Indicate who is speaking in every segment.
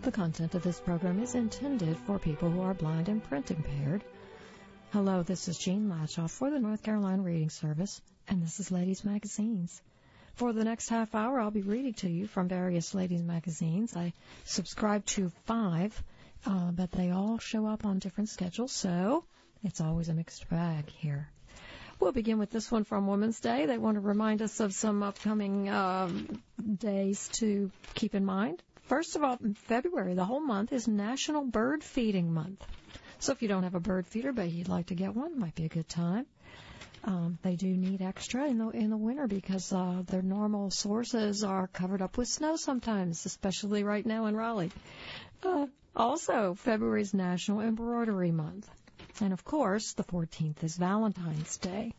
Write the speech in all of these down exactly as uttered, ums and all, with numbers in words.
Speaker 1: The content of this program is intended for people who are blind and print impaired. Hello, this is Jean Latchoff for the North Carolina Reading Service, and this is Ladies Magazines. For the next half hour, I'll be reading to you from various ladies' magazines. I subscribe to five, uh, but they all show up on different schedules, so it's always a mixed bag here. We'll begin with this one from Women's Day. They want to remind us of some upcoming um, days to keep in mind. First of all, in February, the whole month is National Bird Feeding Month. So if you don't have a bird feeder, but you'd like to get one, it might be a good time. Um, they do need extra in the in the winter because uh, their normal sources are covered up with snow sometimes, especially right now in Raleigh. Uh, also, February is National Embroidery Month. And, of course, the fourteenth is Valentine's Day.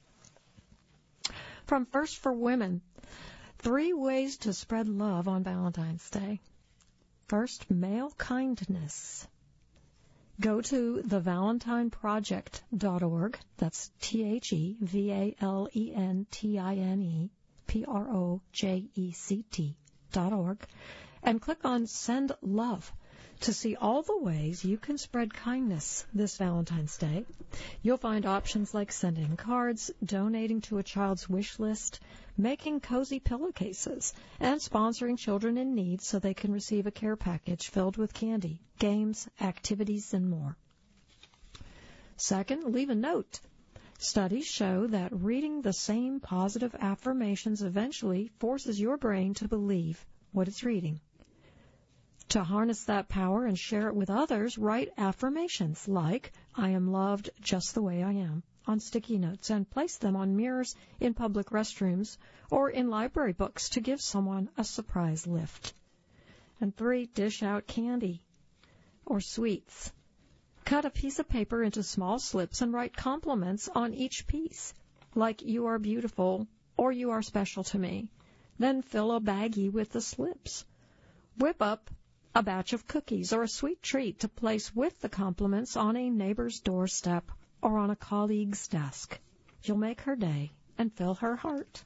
Speaker 1: From First for Women, three ways to spread love on Valentine's Day. First, male kindness. Go to the valentine project dot org. That's T H E V A L E N T I N E P R O J E C T dot org and click on Send Love to see all the ways you can spread kindness this Valentine's Day. You'll find options like sending cards, donating to a child's wish list, making cozy pillowcases, and sponsoring children in need so they can receive a care package filled with candy, games, activities, and more. Second, leave a note. Studies show that reading the same positive affirmations eventually forces your brain to believe what it's reading. To harness that power and share it with others, write affirmations like, I am loved just the way I am, on sticky notes and place them on mirrors in public restrooms or in library books to give someone a surprise lift. And three, dish out candy or sweets. Cut a piece of paper into small slips and write compliments on each piece, like you are beautiful or you are special to me. Then fill a baggie with the slips. Whip up a batch of cookies or a sweet treat to place with the compliments on a neighbor's doorstep or on a colleague's desk. You'll make her day and fill her heart.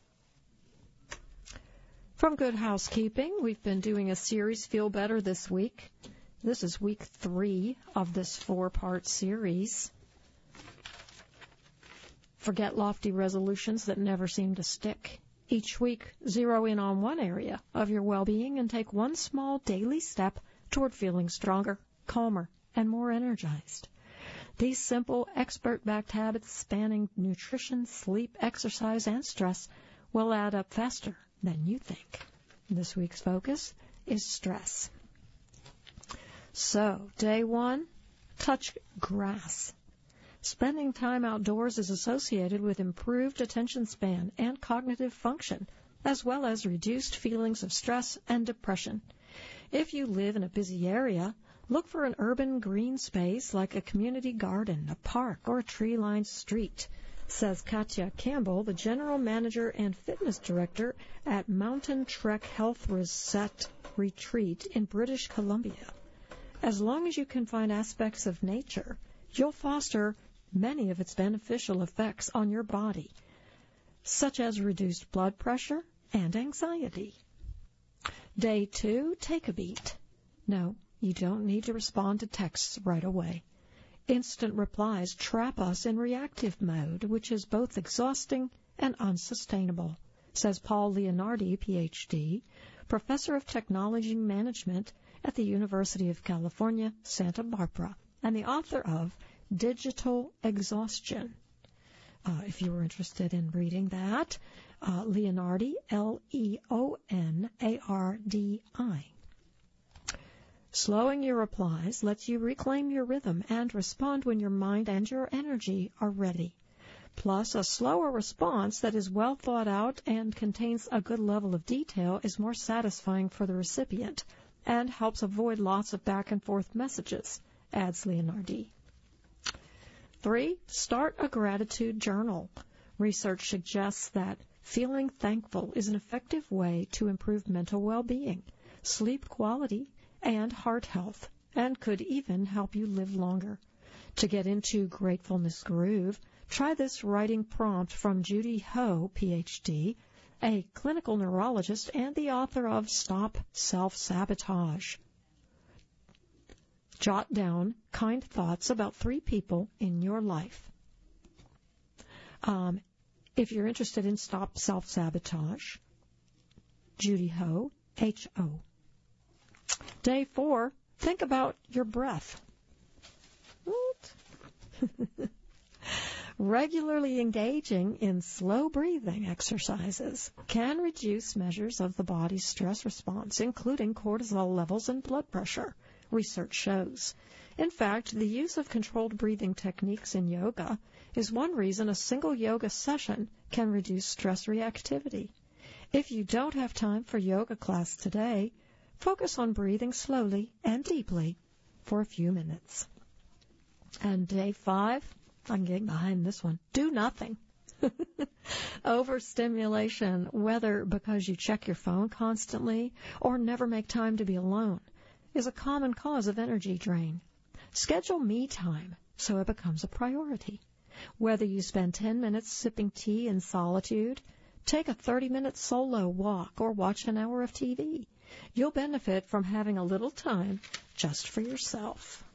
Speaker 1: From Good Housekeeping, we've been doing a series, Feel Better, this week. This is week three of this four-part series. Forget lofty resolutions that never seem to stick. Each week, zero in on one area of your well-being and take one small daily step toward feeling stronger, calmer, and more energized. These simple, expert-backed habits spanning nutrition, sleep, exercise, and stress will add up faster than you think. This week's focus is stress. So, day one, touch grass. Spending time outdoors is associated with improved attention span and cognitive function, as well as reduced feelings of stress and depression. If you live in a busy area, look for an urban green space like a community garden, a park, or a tree-lined street, says Katya Campbell, the general manager and fitness director at Mountain Trek Health Reset Retreat in British Columbia. As long as you can find aspects of nature, you'll foster many of its beneficial effects on your body, such as reduced blood pressure and anxiety. Day two, take a beat. No, you don't need to respond to texts right away. Instant replies trap us in reactive mode, which is both exhausting and unsustainable, says Paul Leonardi, P H D, professor of technology management at the University of California, Santa Barbara, and the author of Digital Exhaustion. Uh, if you were interested in reading that, uh, Leonardi, L E O N A R D I. Slowing your replies lets you reclaim your rhythm and respond when your mind and your energy are ready. Plus, a slower response that is well thought out and contains a good level of detail is more satisfying for the recipient and helps avoid lots of back and forth messages, adds Leonardi. Three, start a gratitude journal. Research suggests that feeling thankful is an effective way to improve mental well-being, sleep quality, and heart health, and could even help you live longer. To get into Gratefulness Groove, try this writing prompt from Judy Ho, P H D, a clinical neurologist and the author of Stop Self-Sabotage. Jot down kind thoughts about three people in your life. Um, if you're interested in Stop Self-Sabotage, Judy Ho, H O. Day four, think about your breath. What? Regularly engaging in slow breathing exercises can reduce measures of the body's stress response, including cortisol levels and blood pressure, research shows. In fact, the use of controlled breathing techniques in yoga is one reason a single yoga session can reduce stress reactivity. If you don't have time for yoga class today, focus on breathing slowly and deeply for a few minutes. And day five, I'm getting behind this one, do nothing. Overstimulation, whether because you check your phone constantly or never make time to be alone, is a common cause of energy drain. Schedule me time so it becomes a priority. Whether you spend ten minutes sipping tea in solitude, take a thirty-minute solo walk, or watch an hour of T V, you'll benefit from having a little time just for yourself.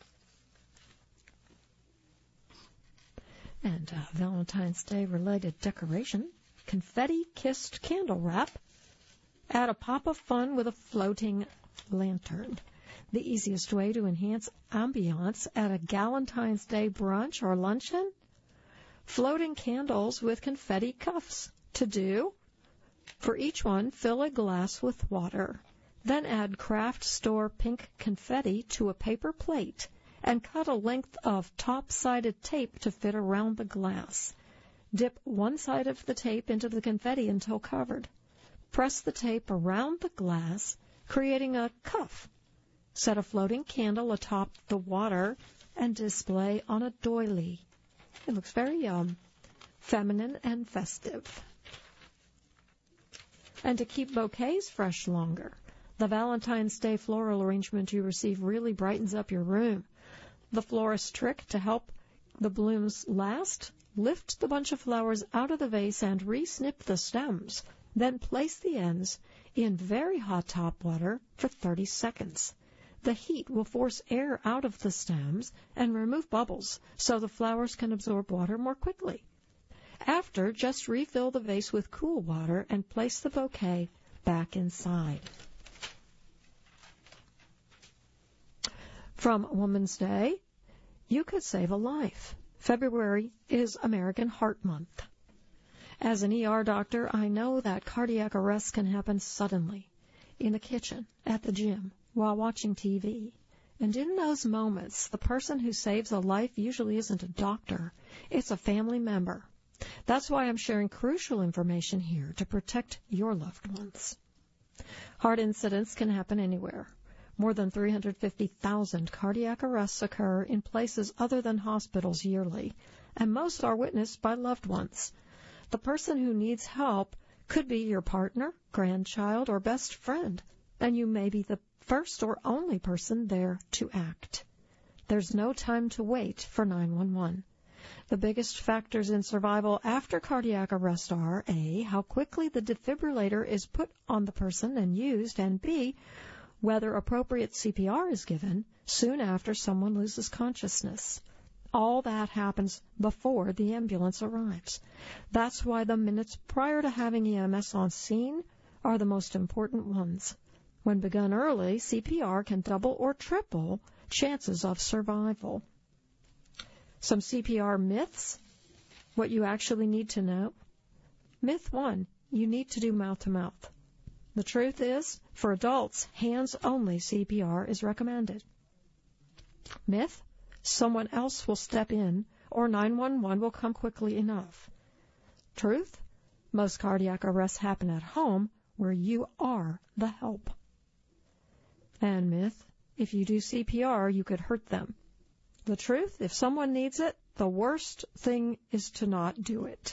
Speaker 1: And uh, Valentine's Day related decoration, confetti-kissed candle wrap. Add a pop of fun with a floating lantern. The easiest way to enhance ambiance at a Galentine's Day brunch or luncheon? Floating candles with confetti cuffs. To do, for each one, fill a glass with water. Then add craft store pink confetti to a paper plate and cut a length of top-sided tape to fit around the glass. Dip one side of the tape into the confetti until covered. Press the tape around the glass, creating a cuff. Set a floating candle atop the water and display on a doily. It looks very um, feminine and festive. And to keep bouquets fresh longer, the Valentine's Day floral arrangement you receive really brightens up your room. The florist's trick to help the blooms last: lift the bunch of flowers out of the vase and re-snip the stems. Then place the ends in very hot tap water for thirty seconds. The heat will force air out of the stems and remove bubbles so the flowers can absorb water more quickly. After, just refill the vase with cool water and place the bouquet back inside. From Woman's Day, you could save a life. February is American Heart Month. As an E R doctor, I know that cardiac arrest can happen suddenly, in the kitchen, at the gym, while watching T V. And in those moments, the person who saves a life usually isn't a doctor. It's a family member. That's why I'm sharing crucial information here to protect your loved ones. Heart incidents can happen anywhere. More than three hundred fifty thousand cardiac arrests occur in places other than hospitals yearly, and most are witnessed by loved ones. The person who needs help could be your partner, grandchild, or best friend, and you may be the first or only person there to act. There's no time to wait for nine one one. The biggest factors in survival after cardiac arrest are A, how quickly the defibrillator is put on the person and used, and B, whether appropriate C P R is given soon after someone loses consciousness. All that happens before the ambulance arrives. That's why the minutes prior to having E M S on scene are the most important ones. When begun early, C P R can double or triple chances of survival. Some C P R myths, what you actually need to know. Myth one, you need to do mouth-to-mouth. The truth is, for adults, hands-only C P R is recommended. Myth, someone else will step in or nine one one will come quickly enough. Truth, most cardiac arrests happen at home where you are the help. And myth, if you do C P R, you could hurt them. The truth, if someone needs it, the worst thing is to not do it.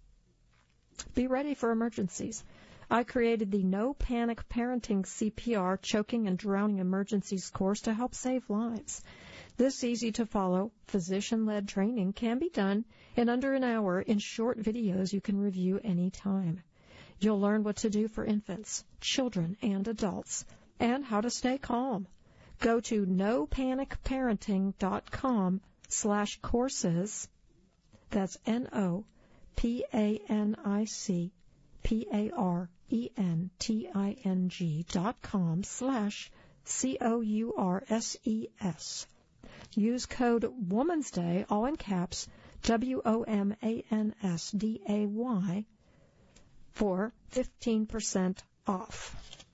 Speaker 1: Be ready for emergencies. I created the No Panic Parenting C P R Choking and Drowning Emergencies course to help save lives. This easy-to-follow, physician-led training can be done in under an hour in short videos you can review anytime. You'll learn what to do for infants, children, and adults, and how to stay calm. Go to no panic parenting dot com slash courses. That's N O P A N I C P A R E N T I N G dot com slash C O U R S E S. Use code Woman's Day, all in caps, W O M A N S D A Y, for fifteen percent off.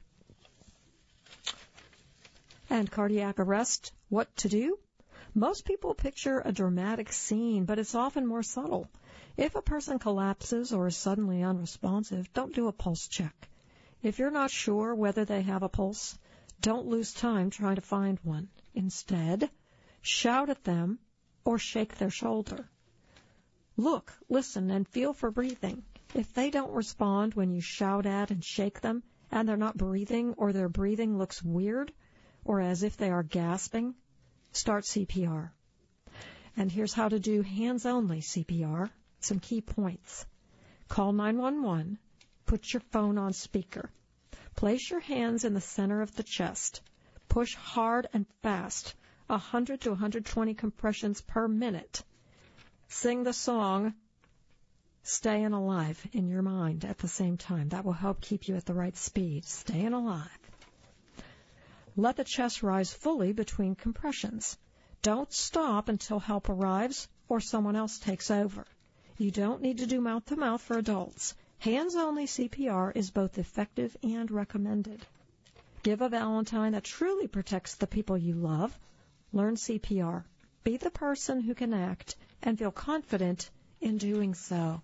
Speaker 1: And cardiac arrest, what to do? Most people picture a dramatic scene, but it's often more subtle. If a person collapses or is suddenly unresponsive, don't do a pulse check. If you're not sure whether they have a pulse, don't lose time trying to find one. Instead, shout at them or shake their shoulder. Look, listen, and feel for breathing. If they don't respond when you shout at and shake them, and they're not breathing, or their breathing looks weird, or as if they are gasping, start C P R. And here's how to do hands-only C P R. Some key points. Call nine one one. Put your phone on speaker. Place your hands in the center of the chest. Push hard and fast, one hundred to one hundred twenty compressions per minute. Sing the song Staying Alive in your mind at the same time. That will help keep you at the right speed. Staying alive. Let the chest rise fully between compressions. Don't stop until help arrives or someone else takes over. You don't need to do mouth-to-mouth for adults. Hands-only C P R is both effective and recommended. Give a Valentine that truly protects the people you love. Learn C P R. Be the person who can act and feel confident in doing so.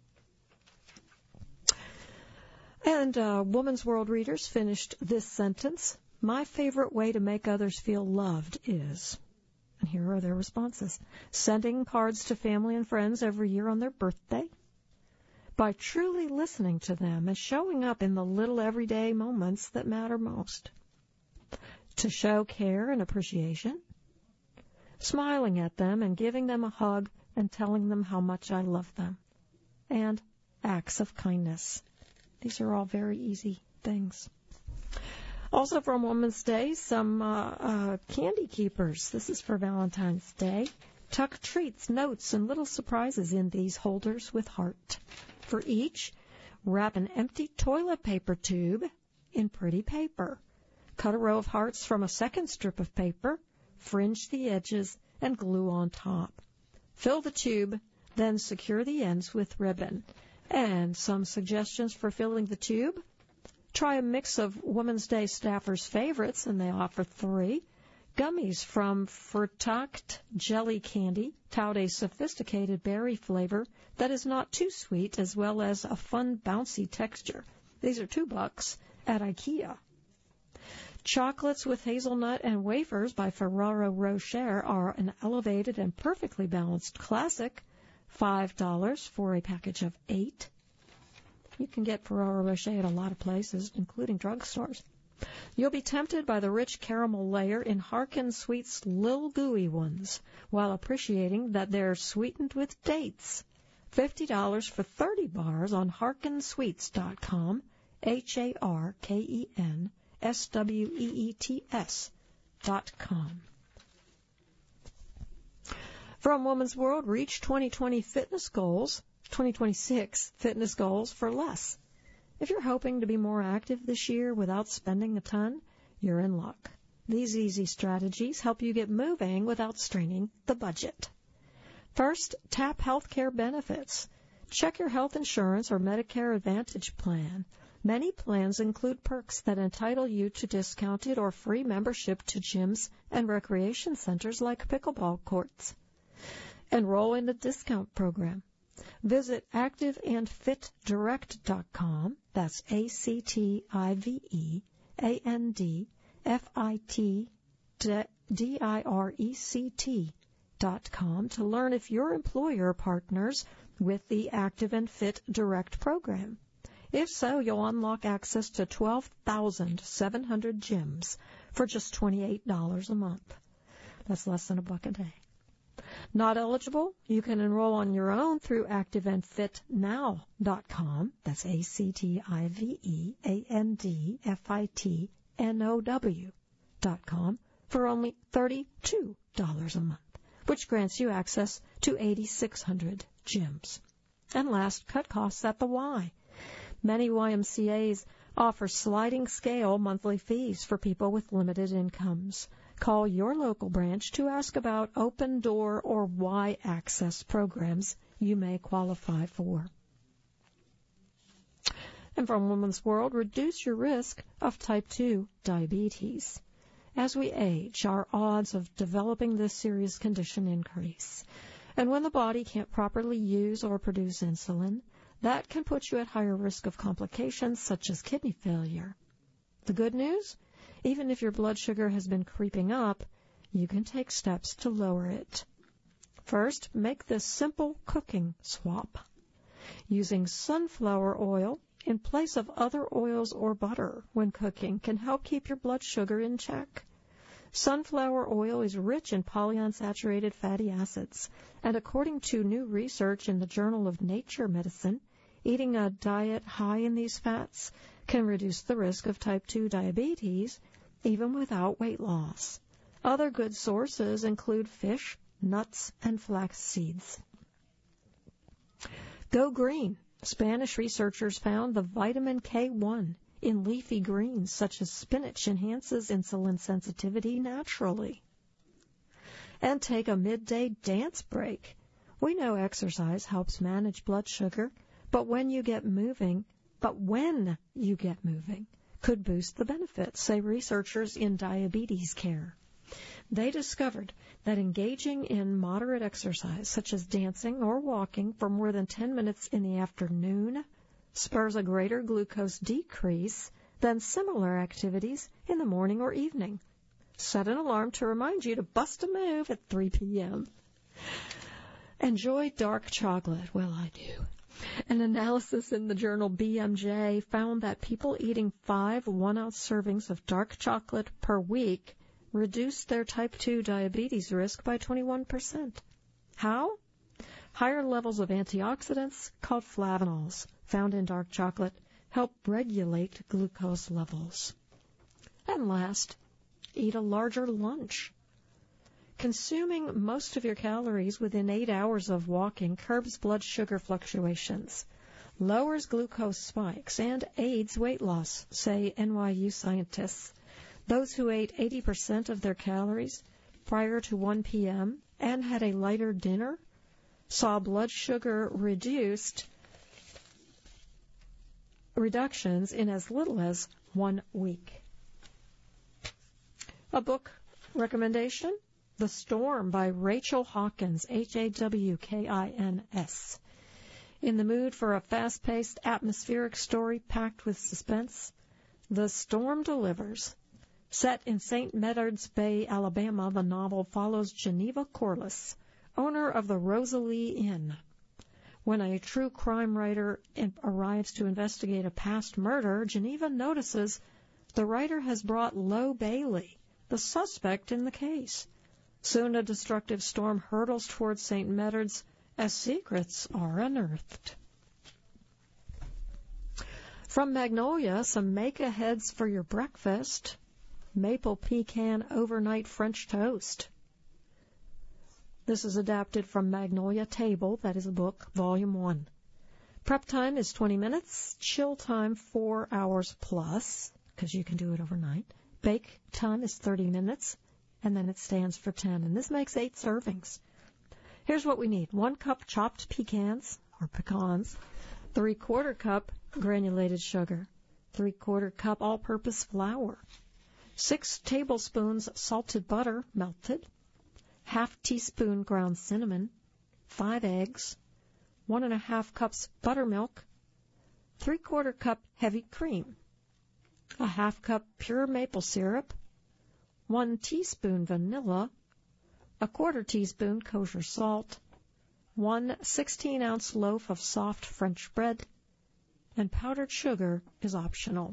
Speaker 1: And uh, Woman's World readers finished this sentence. My favorite way to make others feel loved is, and here are their responses, sending cards to family and friends every year on their birthday, by truly listening to them and showing up in the little everyday moments that matter most, to show care and appreciation, smiling at them and giving them a hug and telling them how much I love them, and acts of kindness. These are all very easy things. Also from Women's Day, some uh, uh, candy keepers. This is for Valentine's Day. Tuck treats, notes, and little surprises in these holders with heart. For each, wrap an empty toilet paper tube in pretty paper. Cut a row of hearts from a second strip of paper, fringe the edges, and glue on top. Fill the tube, then secure the ends with ribbon. And some suggestions for filling the tube. Try a mix of Women's Day staffers' favorites, and they offer three. Gummies from Vertakt Jelly Candy, tout a sophisticated berry flavor that is not too sweet, as well as a fun, bouncy texture. These are two bucks at IKEA. Chocolates with hazelnut and wafers by Ferrero Rocher are an elevated and perfectly balanced classic, five dollars for a package of eight. You can get Ferrero Rocher at a lot of places, including drugstores. You'll be tempted by the rich caramel layer in Harkin Sweets' Lil Gooey ones, while appreciating that they're sweetened with dates. fifty dollars for thirty bars on harkin sweets dot com, H A R K E N S W E E T S dot com. From Woman's World, reach twenty twenty fitness goals, twenty twenty-six fitness goals for less. If you're hoping to be more active this year without spending a ton, you're in luck. These easy strategies help you get moving without straining the budget. First, tap healthcare benefits. Check your health insurance or Medicare Advantage plan. Many plans include perks that entitle you to discounted or free membership to gyms and recreation centers like pickleball courts. Enroll in the discount program. Visit active and fit direct dot com, that's A C T I V E A N D F I T D I R E C T dot com to learn if your employer partners with the Active and Fit Direct program. If so, you'll unlock access to twelve thousand seven hundred gyms for just twenty-eight dollars a month. That's less than a buck a day. Not eligible? You can enroll on your own through active and fit now dot com. That's A C T I V E A N D F I T N O W dot com. for only thirty-two dollars a month, which grants you access to eight thousand six hundred gyms. And last, cut costs at the Y. Many Y M C As offer sliding scale monthly fees for people with limited incomes. Call your local branch to ask about open door or Y access programs you may qualify for. And from Women's World, reduce your risk of type two diabetes. As we age, our odds of developing this serious condition increase. And when the body can't properly use or produce insulin, that can put you at higher risk of complications such as kidney failure. The good news? Even if your blood sugar has been creeping up, you can take steps to lower it. First, make this simple cooking swap. Using sunflower oil in place of other oils or butter when cooking can help keep your blood sugar in check. Sunflower oil is rich in polyunsaturated fatty acids, and according to new research in the Journal of Nature Medicine, eating a diet high in these fats can reduce the risk of type two diabetes even without weight loss. Other good sources include fish, nuts, and flax seeds. Go green. Spanish researchers found the vitamin K one in leafy greens such as spinach enhances insulin sensitivity naturally. And take a midday dance break. We know exercise helps manage blood sugar, but when you get moving, but when you get moving, could boost the benefits, say researchers in diabetes care. They discovered that engaging in moderate exercise, such as dancing or walking for more than ten minutes in the afternoon, spurs a greater glucose decrease than similar activities in the morning or evening. Set an alarm to remind you to bust a move at three p.m. Enjoy dark chocolate. Well, I do. An analysis in the journal B M J found that people eating five one-ounce servings of dark chocolate per week reduced their type two diabetes risk by twenty-one percent. How? Higher levels of antioxidants, called flavonols, found in dark chocolate, help regulate glucose levels. And last, eat a larger lunch. Consuming most of your calories within eight hours of walking curbs blood sugar fluctuations, lowers glucose spikes, and aids weight loss, say N Y U scientists. Those who ate eighty percent of their calories prior to one p.m. and had a lighter dinner saw blood sugar reduced reductions in as little as one week. A book recommendation, The Storm by Rachel Hawkins, H A W K I N S. In the mood for a fast-paced, atmospheric story packed with suspense, The Storm delivers. Set in Saint Medard's Bay, Alabama, the novel follows Geneva Corliss, owner of the Rosalie Inn. When a true crime writer arrives to investigate a past murder, Geneva notices the writer has brought Lo Bailey, the suspect in the case. Soon a destructive storm hurtles towards Saint Medard's as secrets are unearthed. From Magnolia, some make-aheads for your breakfast. Maple pecan overnight French toast. This is adapted from Magnolia Table, that is a book, Volume one. Prep time is twenty minutes, chill time four hours plus, because you can do it overnight. Bake time is thirty minutes, and then it stands for ten, and this makes eight servings. Here's what we need. One cup chopped pecans, or pecans, three-quarter cup granulated sugar, three-quarter cup all-purpose flour, six tablespoons salted butter, melted, half teaspoon ground cinnamon, five eggs, one and a half cups buttermilk, three-quarter cup heavy cream, a half cup pure maple syrup, one teaspoon vanilla, a quarter teaspoon kosher salt, one sixteen-ounce loaf of soft French bread, and powdered sugar is optional.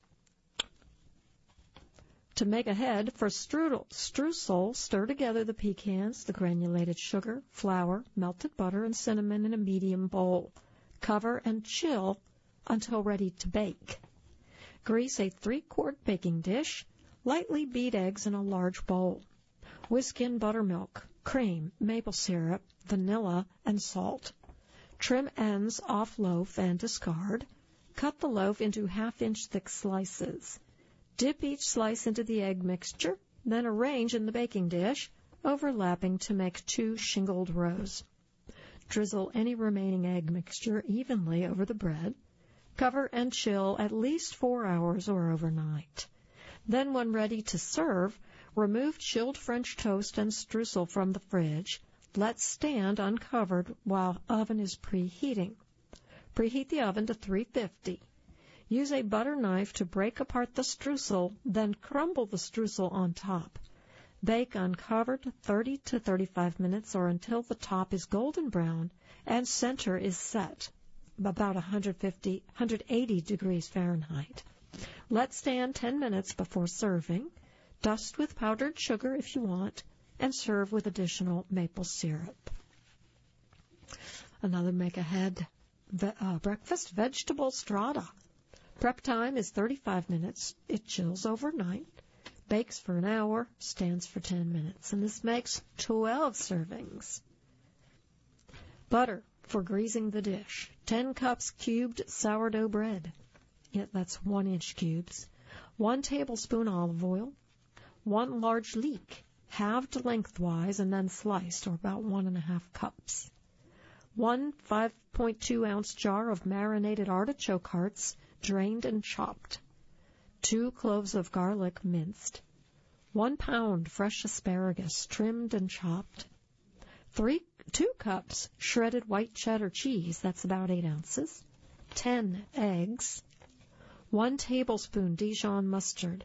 Speaker 1: To make ahead, for strudel, streusel, stir together the pecans, the granulated sugar, flour, melted butter, and cinnamon in a medium bowl. Cover and chill until ready to bake. Grease a three-quart baking dish. Lightly beat eggs in a large bowl. Whisk in buttermilk, cream, maple syrup, vanilla, and salt. Trim ends off loaf and discard. Cut the loaf into half-inch thick slices. Dip each slice into the egg mixture, then arrange in the baking dish, overlapping to make two shingled rows. Drizzle any remaining egg mixture evenly over the bread. Cover and chill at least four hours or overnight. Then, when ready to serve, remove chilled French toast and streusel from the fridge. Let stand uncovered while oven is preheating. Preheat the oven to three fifty. Use a butter knife to break apart the streusel, then crumble the streusel on top. Bake uncovered thirty to thirty-five minutes or until the top is golden brown and center is set, about one hundred fifty, one hundred eighty degrees Fahrenheit. Let stand ten minutes before serving. Dust with powdered sugar if you want, and serve with additional maple syrup. Another make-ahead ve- uh, breakfast, vegetable strata. Prep time is thirty-five minutes. It chills overnight. Bakes for an hour, stands for ten minutes. And this makes twelve servings. Butter for greasing the dish. ten cups cubed sourdough bread. Yeah, that's one-inch cubes. One tablespoon olive oil. One large leek, halved lengthwise and then sliced, or about one and a half cups. One five point two ounce jar of marinated artichoke hearts, drained and chopped. Two cloves of garlic minced. One pound fresh asparagus, trimmed and chopped. Three, two cups shredded white cheddar cheese, that's about eight ounces. Ten eggs. One tablespoon Dijon mustard.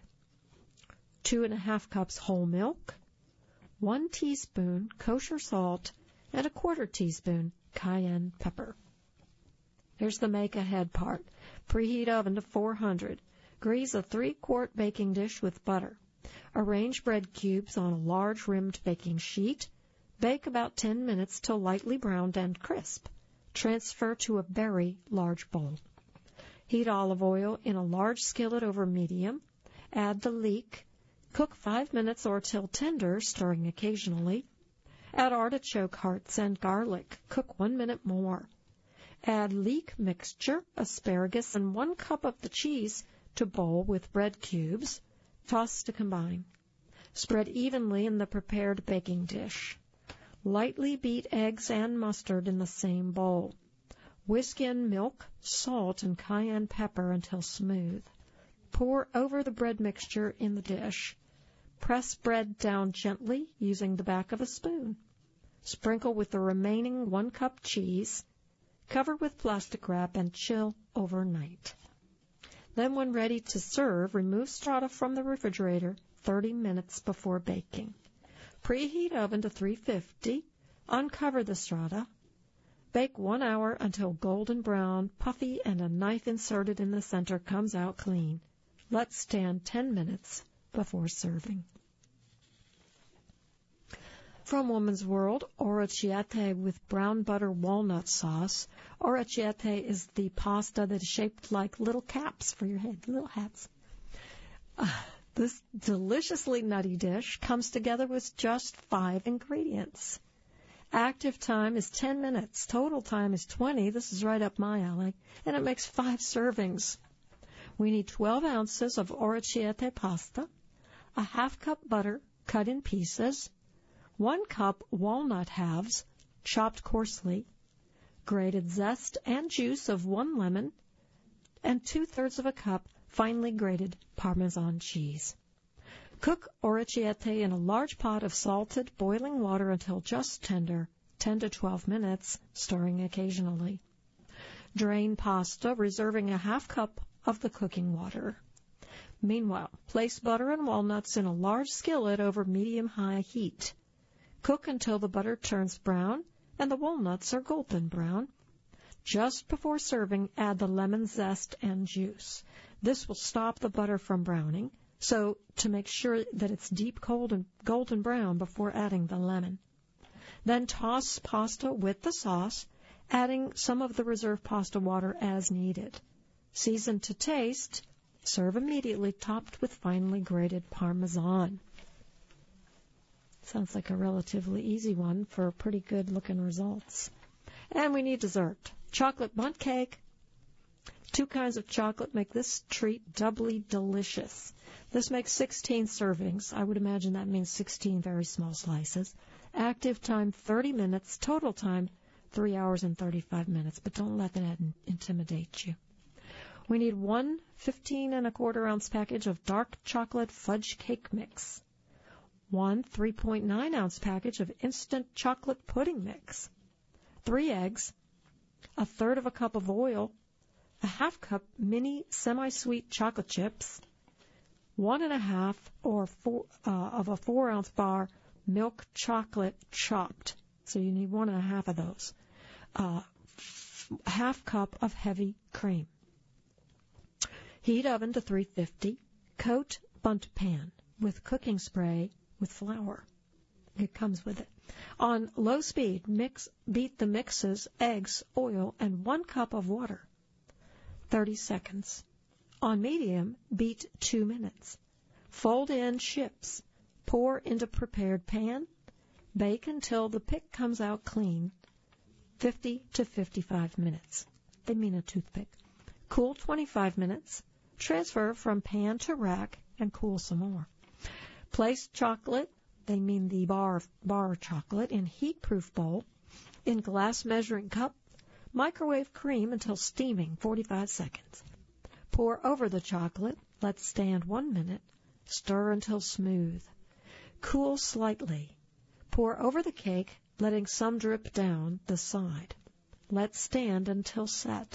Speaker 1: Two and a half cups whole milk. One teaspoon kosher salt, and a quarter teaspoon cayenne pepper. Here's the make-ahead part. Preheat oven to four hundred. Grease a three-quart baking dish with butter. Arrange bread cubes on a large rimmed baking sheet. Bake about ten minutes till lightly browned and crisp. Transfer to a very large bowl. Heat olive oil in a large skillet over medium. Add the leek. Cook five minutes or till tender, stirring occasionally. Add artichoke hearts and garlic. Cook one minute more. Add leek mixture, asparagus, and one cup of the cheese to bowl with bread cubes. Toss to combine. Spread evenly in the prepared baking dish. Lightly beat eggs and mustard in the same bowl. Whisk in milk, salt, and cayenne pepper until smooth. Pour over the bread mixture in the dish. Press bread down gently using the back of a spoon. Sprinkle with the remaining one cup cheese. Cover with plastic wrap and chill overnight. Then, when ready to serve, remove strata from the refrigerator thirty minutes before baking. Preheat oven to three fifty. Uncover the strata. Bake one hour until golden brown, puffy, and a knife inserted in the center comes out clean. Let stand ten minutes before serving. From Woman's World, orecchiette with brown butter walnut sauce. Orecchiette is the pasta that is shaped like little caps for your head, little hats. Uh, this deliciously nutty dish comes together with just five ingredients. Active time is ten minutes. Total time is twenty. This is right up my alley. And it makes five servings. We need twelve ounces of orecchiette pasta, a half cup butter cut in pieces, one cup walnut halves chopped coarsely, grated zest and juice of one lemon, and two-thirds of a cup finely grated Parmesan cheese. Cook orecchiette in a large pot of salted, boiling water until just tender, ten to twelve minutes, stirring occasionally. Drain pasta, reserving a half cup of the cooking water. Meanwhile, place butter and walnuts in a large skillet over medium-high heat. Cook until the butter turns brown and the walnuts are golden brown. Just before serving, add the lemon zest and juice. This will stop the butter from browning, so to make sure that it's deep cold and golden brown before adding the lemon. Then toss pasta with the sauce, adding some of the reserved pasta water as needed. Season to taste, Serve immediately, topped with finely grated Parmesan. Sounds like a relatively easy one for pretty good-looking results. And we need dessert. Chocolate bundt cake. Two kinds of chocolate make this treat doubly delicious. This makes sixteen servings. I would imagine that means sixteen very small slices. Active time thirty minutes. Total time three hours and thirty-five minutes. But don't let that intimidate you. We need one fifteen and a quarter ounce package of dark chocolate fudge cake mix. One three point nine ounce package of instant chocolate pudding mix. Three eggs. A third of a cup of oil. A half cup mini semi-sweet chocolate chips. One and a half or four uh, of a four ounce bar milk chocolate chopped. So you need one and a half of those. Uh, half cup of heavy cream. Heat oven to three fifty. Coat bundt pan with cooking spray with flour. It comes with it. On low speed, mix beat the mixes, eggs, oil, and one cup of water. thirty seconds. On medium, beat two minutes. Fold in chips. Pour into prepared pan. Bake until the pick comes out clean. fifty to fifty-five minutes. They mean a toothpick. Cool twenty-five minutes. Transfer from pan to rack and cool some more. Place chocolate, they mean the bar bar chocolate, in heat-proof bowl, in glass measuring cup. Microwave cream until steaming, forty-five seconds. Pour over the chocolate. Let stand one minute. Stir until smooth. Cool slightly. Pour over the cake, letting some drip down the side. Let stand until set.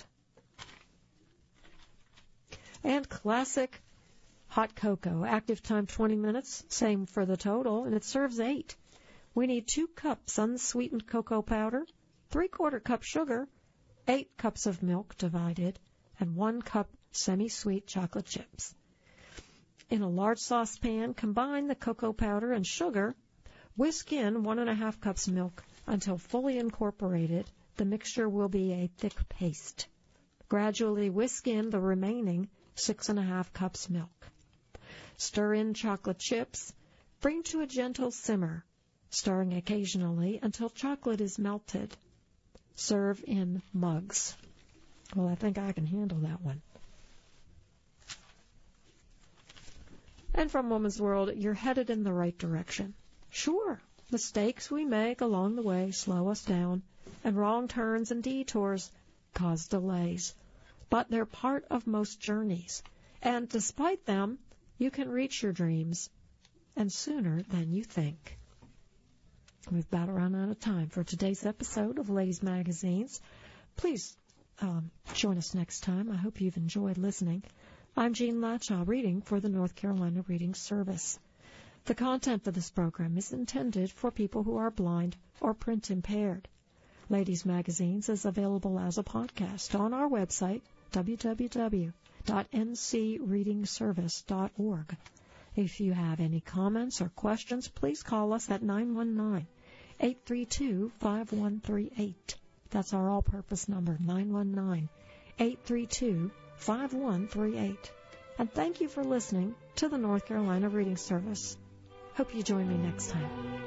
Speaker 1: And classic hot cocoa. Active time twenty minutes. Same for the total, and it serves eight. We need two cups unsweetened cocoa powder, three-quarter cup sugar, eight cups of milk divided, and one cup semi-sweet chocolate chips. In a large saucepan, combine the cocoa powder and sugar. Whisk in one and a half cups milk until fully incorporated. The mixture will be a thick paste. Gradually whisk in the remaining six and a half cups milk. Stir in chocolate chips. Bring to a gentle simmer, stirring occasionally until chocolate is melted. Serve in mugs. Well, I think I can handle that one. And from Woman's World, you're headed in the right direction. Sure, mistakes we make along the way slow us down, and wrong turns and detours cause delays. But they're part of most journeys, and despite them, you can reach your dreams, and sooner than you think. We've about run out of time for today's episode of Ladies Magazines. Please um, join us next time. I hope you've enjoyed listening. I'm Jean Latshaw, reading for the North Carolina Reading Service. The content of this program is intended for people who are blind or print impaired. Ladies Magazines is available as a podcast on our website, w w w dot n c reading service dot org. If you have any comments or questions, please call us at nine one nine, eight three two, five one three eight. That's our all-purpose number, nine one nine, eight three two, five one three eight. And thank you for listening to the North Carolina Reading Service. Hope you join me next time.